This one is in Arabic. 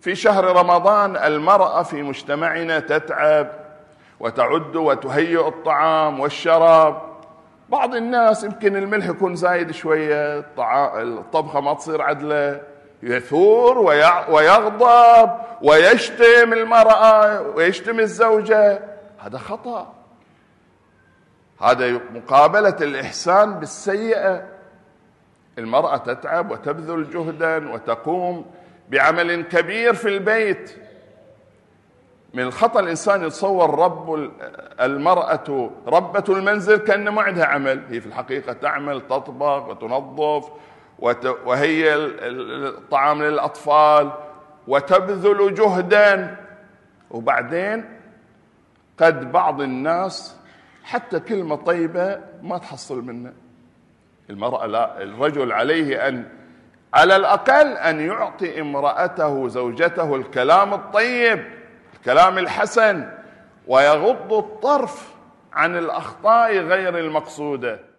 في شهر رمضان المرأة في مجتمعنا تتعب وتعد وتهيئ الطعام والشراب. بعض الناس يمكن الملح يكون زايد شوية، الطبخة ما تصير عدلة، يثور ويغضب ويشتم المرأة ويشتم الزوجة. هذا خطأ، هذا مقابلة الإحسان بالسيئة. المرأة تتعب وتبذل جهدا وتقوم بعمل كبير في البيت. من الخطأ الإنسان يتصور المرأة ربة المنزل كأن ما عندها عمل. هي في الحقيقة تعمل، تطبخ وتنظف وهي الطعام للأطفال وتبذل جهدا. وبعدين قد بعض الناس حتى كلمة طيبة ما تحصل منه. المرأة لا، الرجل عليه أن على الأقل أن يعطي امرأته زوجته الكلام الطيب، الكلام الحسن، ويغض الطرف عن الأخطاء غير المقصودة.